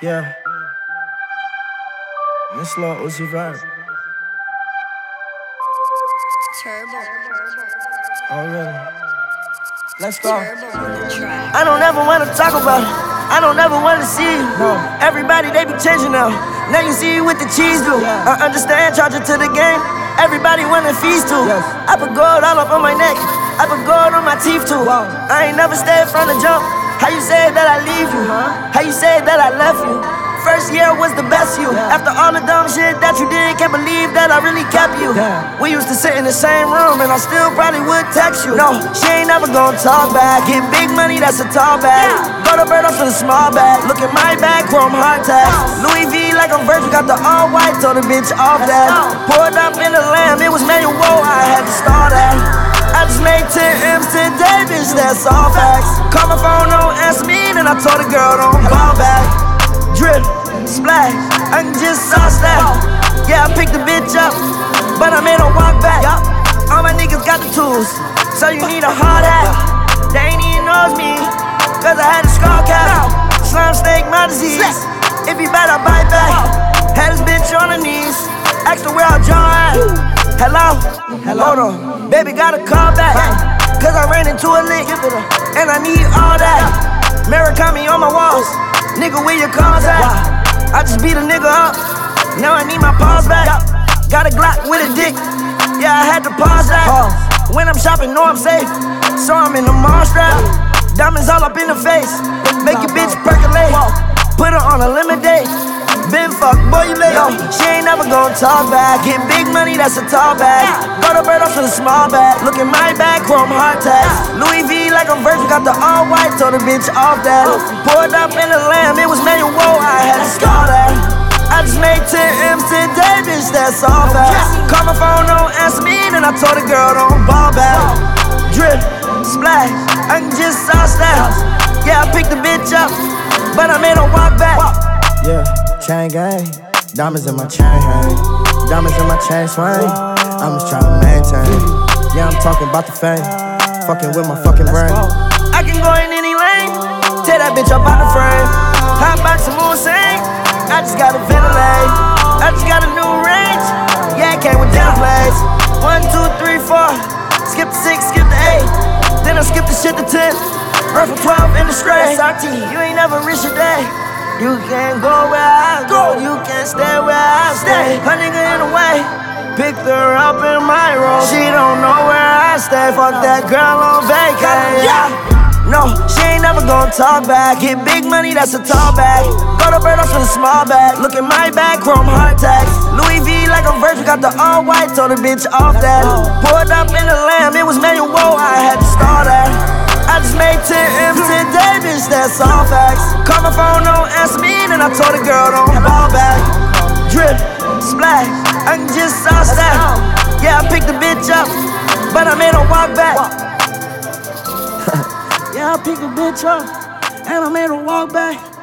Yeah. This little Uzi Vert. Turbo. Oh, really? Let's go. I don't ever wanna talk about it. I don't ever wanna see you. No. Everybody, they be changing now. Now you see what the cheese do. Yeah. I understand, charge it to the game. Everybody wanna feast too. Yes. I put gold all up on my neck. I put gold on my teeth too. Wow. I ain't never stayed from the jump. How you say that I leave you? How you say that I left you? First year was the best you. Yeah. After all the dumb shit that you did, can't believe that I really kept you. Damn. We used to sit in the same room and I still probably would text you. No, she ain't never gonna talk back. Get big money, that's a tall bag. Go to bird up to the small bag. Look at my bag, chrome hard tags. Louis V like I'm Virgil, got the all white, told the bitch off that. Poured up in the lamb, it was manual, I had to start that. I just made 10 M's today, bitch, that's all facts. Call my phone, don't answer me, then I told the girl don't call back. Drip, splash, I can just sauce that. Yeah, I picked the bitch up, but I made her walk back. All my niggas got the tools, so you need a hard hat. They ain't even knows me, cause I had a skull cap. Slime snake, my disease. If you bet, I bite back. Had this bitch on her knees, asked her where I jaw at. Hello? Hold on, baby, gotta call back. Cause I ran into a lick, and I need all that. Murakami on my walls, nigga, where your cars at? I just beat a nigga up, now I need my paws back. Got a Glock with a dick, yeah, I had to pause that. When I'm shopping, know I'm safe, so I'm in the mall strap. Diamonds all up in the face, make your bitch percolate. Put her on a limit date. Been fucked, boy, you late. She ain't never gonna talk back. Get big money, that's a tall bag. Go to bird off to the small bag. Look at my bag, chrome hard tags. Louis V like I'm Virgil, got the all white, told the bitch off that. Poured up in the lamb, it was manual, I had to start that. I just made 10 M's today, bitch, that's all facts. Call my phone, don't answer me, then I told the girl don't ball back. Drip, splash, I can just sauce that. Yeah, I picked the bitch up, but I made her walk back. Yeah. Chain gang, diamonds in my chain hang, diamonds in my chain swing. I'm just trying to maintain. Yeah, I'm talking about the fame, fucking with my fucking brain. I can go in any lane, tear that bitch up out the frame. Hot box and moon sing, I just gotta ventilate. I just got a new range, yeah, it came with dinner plates. 1, 2, 3, 4, skip the 6, skip the 8. Then I skip the shit to 10, run from 12 in the straight. SRT, you ain't never reached a day. You can't go where I go, you can't stay where I stay. Her nigga in the way, picked her up in my room. She don't know where I stay, fuck that girl on vacation. Yeah. No, she ain't never gonna talk back. Get big money, that's a tall bag. Go to bird off to the small bag. Look at my bag, chrome hard tags. Louis V like I'm Virgil, got the all white, told the bitch off that. Poured up in the lamb, it was manual, I had to start that. I just made 10 M's today, bitch, that's all facts. Call my phone, don't answer me, then I told the girl don't ball back. Drip, splash, I can just sauce that. Yeah, I picked the bitch up, but I made her walk back. Yeah, I picked the bitch up, and I made her walk back.